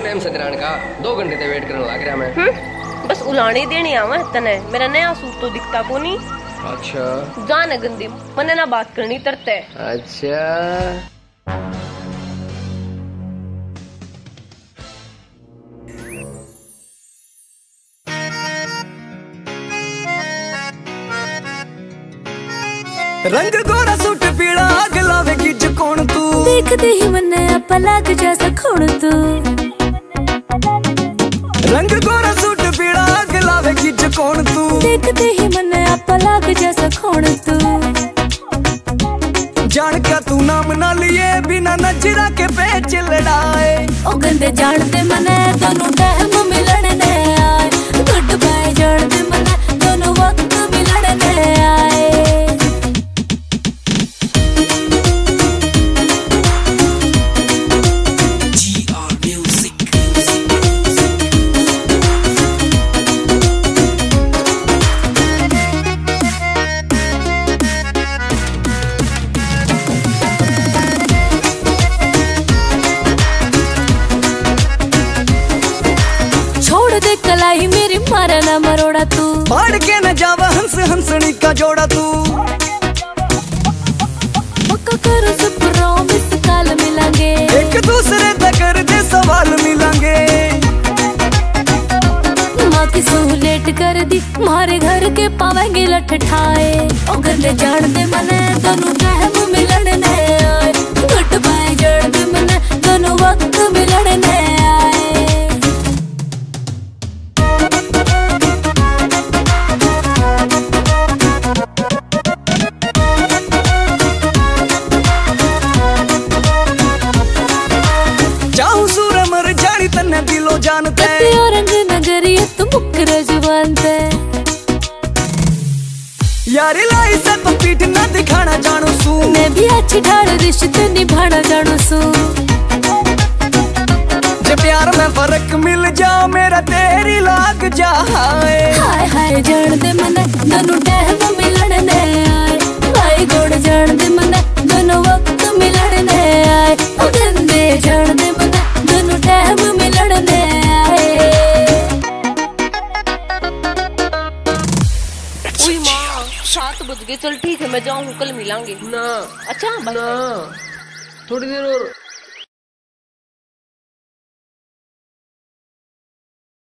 Time से ग्रहण का 2 घंटे से वेट करने लग रहा मैं। बस उलानी देनी आवा तने मेरा नया सूट तो दिखता को नहीं। अच्छा जान गंदी मने ना बात करनी तरते। अच्छा रंग गोरा सूट पीड़ा आग लावे गिज कौन तू देखते ही मन अपा लाग जैसा खोण तू। रंग गोरा सूट पीड़ा आग लावे गिज कौन तू देखते ही मन अपा लाग जैसा खोण तू। जान क्या तू नाम ना लिए बिना नजरा के पेच लड़ाए। ओ गंदे जानते मने दोनों टाइम मिलने आए। गुड बाय जानते मने दोनों वक्त मिलने आए। कलाई मेरी मारा ना मरोड़ा तू फाड़ के न जावा हंस हंसनी का जोड़ा तू। पक्का करो सब प्रॉमिस काल मिलांगे एक दूसरे तक कर दे सवाल मिलांगे। माँ की लेट कर दी मारे घर के पावेंगे लठठाए। ओ गंदे जान दे मने दोनों टाइम मिलने आए। गुड बाय जान दे मने दोनों वक्त मिलने आए। तन्ने दिलो जानते रंग नगरिया तू मुकर जुबानते। यारी लाई से तो पीठ ना दिखाना जानू सू। मैं भी अच्छी ढाल रिश्ते निभाना जानू सू। जब प्यार में फर्क मिल जाओ मेरा तेरी लाग जाए। हाय हाय जान दे मने दोनों टाइम मिलने आए। भाई गोड़ जान दे मने दोनों वक्त मिलने आए। ओ गंदे जान दे मने दोनों टाइम मिलने आए। उई माँ 7 बज गए। चल ठीक है मैं जाऊँ कल मिलांगे ना। अच्छा ना थोड़ी देर और